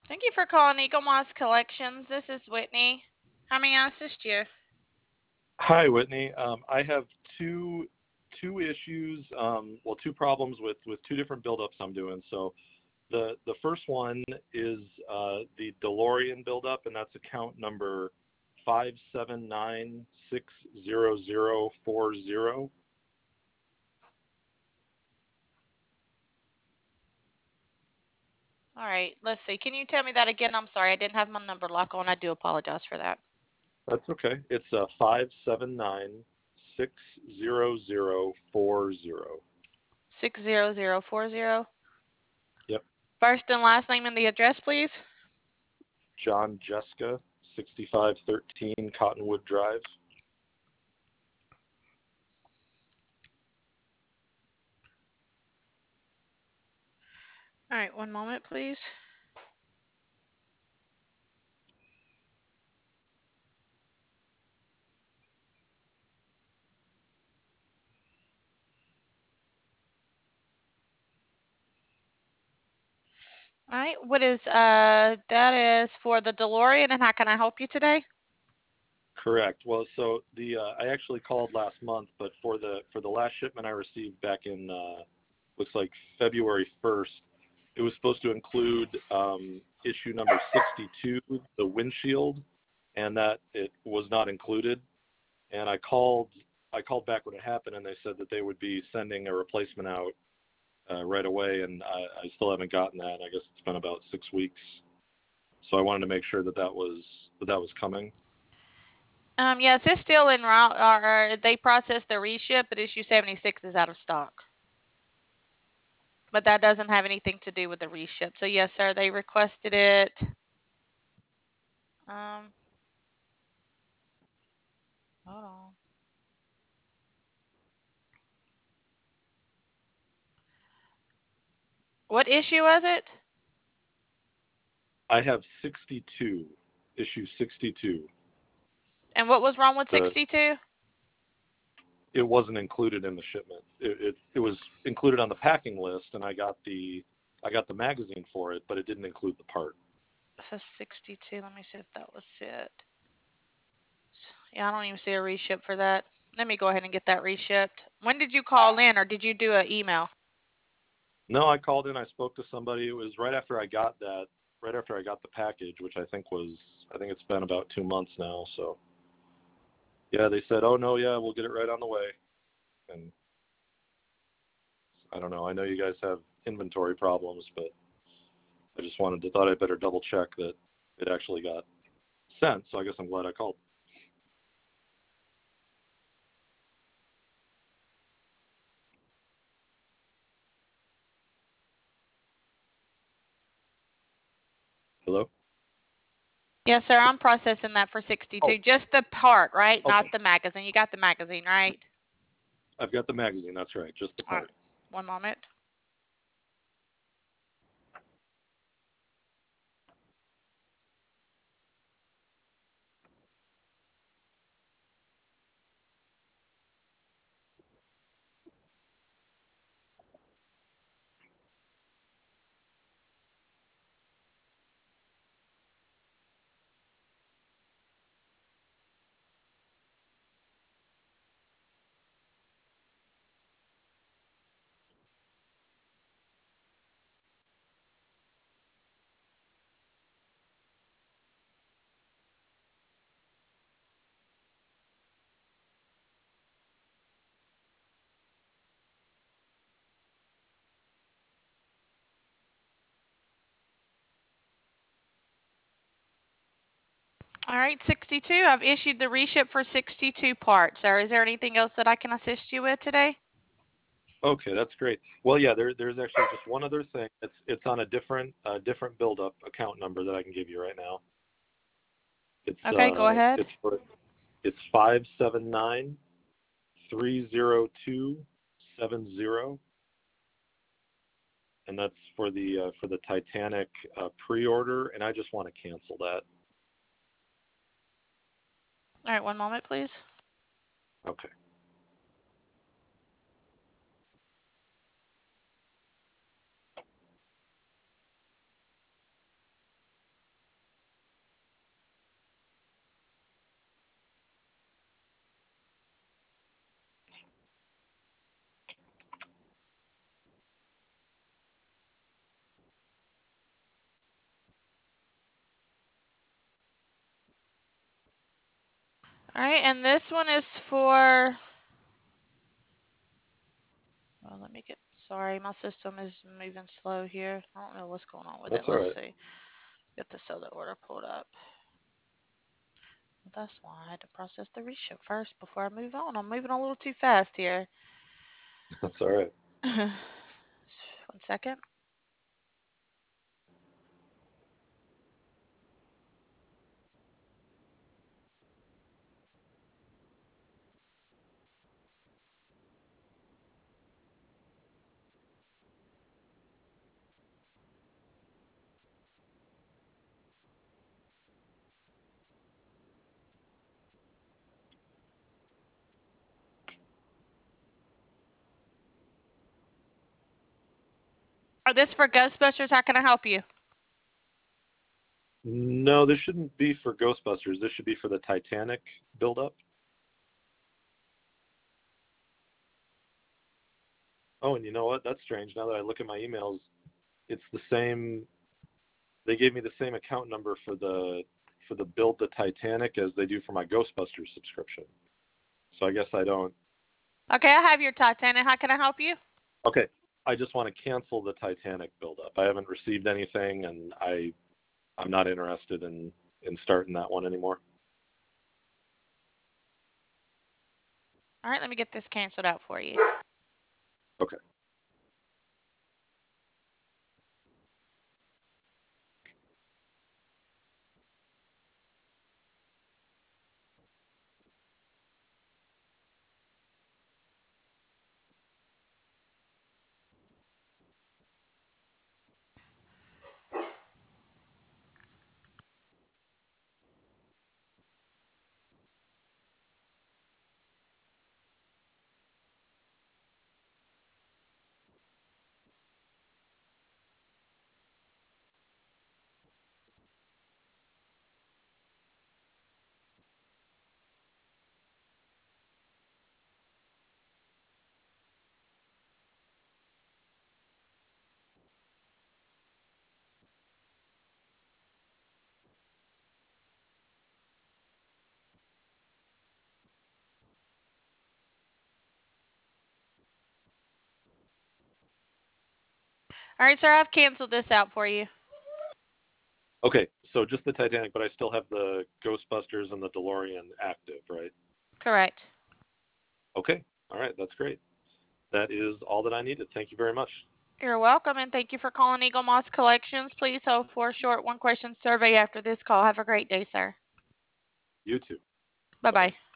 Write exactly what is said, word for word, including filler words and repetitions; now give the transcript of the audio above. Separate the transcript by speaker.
Speaker 1: Thank you for calling Eagle Moss Collections. This is Whitney. How may I assist you?
Speaker 2: Hi, Whitney. Um, I have two two issues, um, well, two problems with with two different buildups I'm doing. So the the first one is uh, the DeLorean buildup, and that's account number five seven nine six zero zero four zero.
Speaker 1: All right, let's see. Can you tell me that again? I'm sorry, I didn't have my number lock on. I do apologize for that.
Speaker 2: That's okay. It's uh, five seven nine six zero zero four zero.
Speaker 1: six zero zero four zero.
Speaker 2: Yep.
Speaker 1: First and last name and the address, please.
Speaker 2: John Jessica, sixty-five thirteen Cottonwood Drive.
Speaker 1: All right, one moment, please. All right, what is uh that is for the DeLorean, and how can I help you today?
Speaker 2: Correct. Well, so the uh, I actually called last month, but for the for the last shipment I received back in uh, looks like February first, it was supposed to include um, issue number sixty-two, the windshield, and that it was not included. And I called I called back when it happened, and they said that they would be sending a replacement out uh, right away, and I, I still haven't gotten that. I guess it's been about six weeks, so I wanted to make sure that that was that that was coming.
Speaker 1: Um, yes, it's still en route. Or, or they processed the reship, but issue seventy-six is out of stock. But that doesn't have anything to do with the reship. So yes, sir, they requested it. Um, hold on. What issue was it?
Speaker 2: I have sixty-two, issue sixty-two.
Speaker 1: And what was wrong with
Speaker 2: The
Speaker 1: sixty-two?
Speaker 2: it wasn't included in the shipment. It, it it was included on the packing list, and I got the I got the magazine for it, but it didn't include the part.
Speaker 1: So sixty-two. Let me see if that was it. Yeah, I don't even see a reship for that. Let me go ahead and get that reshipped. When did you call in, or did you do an email?
Speaker 2: No, I called in. I spoke to somebody. It was right after I got that. Right after I got the package, which I think was I think it's been about two months now. So yeah, they said, oh no, yeah, we'll get it right on the way. And I don't know. I know you guys have inventory problems, but I just wanted to thought I'd better double check that it actually got sent. So I guess I'm glad I called. Hello?
Speaker 1: Yes, sir. I'm processing that for
Speaker 2: Oh,
Speaker 1: sixty-two. Just the part, right?
Speaker 2: okay.
Speaker 1: Not the magazine. You got the magazine, right?
Speaker 2: I've got the magazine. That's right. Just the
Speaker 1: All right.
Speaker 2: part.
Speaker 1: One moment. All right, sixty-two. I've issued the reship for sixty-two parts, sir. Is there anything else that I can assist you with today?
Speaker 2: Okay, that's great. Well, yeah, there, there's actually just one other thing. It's it's on a different uh, different build-up account number that I can give you right now. It's
Speaker 1: Okay, go
Speaker 2: uh
Speaker 1: ahead.
Speaker 2: it's for it's five seven nine three zero two seven zero, and that's for the uh, for the Titanic uh, pre-order, and I just want to cancel that.
Speaker 1: All right, one moment, please.
Speaker 2: Okay.
Speaker 1: All right, and this one is for. Well, let me get. Sorry, my system is moving slow here. I don't know what's going on with
Speaker 2: That's
Speaker 1: it.
Speaker 2: all
Speaker 1: Let's
Speaker 2: right.
Speaker 1: see. Get this other order pulled up. Well, that's why I had to process the reship first before I move on. I'm moving a little too fast here.
Speaker 2: That's all right.
Speaker 1: One second. Are this for Ghostbusters? How can I help you?
Speaker 2: No, this shouldn't be for Ghostbusters. This should be for the Titanic buildup. Oh, and you know what? That's strange. Now that I look at my emails, it's the same. They gave me the same account number for the for the build the Titanic as they do for my Ghostbusters subscription. So I guess I don't.
Speaker 1: Okay, I have your Titanic. How can I help you?
Speaker 2: Okay, I just want to cancel the Titanic buildup. I haven't received anything, and I I'm not interested in in starting that one anymore.
Speaker 1: All right, let me get this canceled out for you.
Speaker 2: Okay.
Speaker 1: All right, sir, I've canceled this out for you.
Speaker 2: Okay, so just the Titanic, but I still have the Ghostbusters and the DeLorean active, right?
Speaker 1: Correct.
Speaker 2: Okay, all right, that's great. That is all that I needed. Thank you very much.
Speaker 1: You're welcome, and thank you for calling Eagle Moss Collections. Please hold for a short one-question survey after this call. Have a great day, sir.
Speaker 2: You too.
Speaker 1: Bye-bye.
Speaker 2: Bye-bye.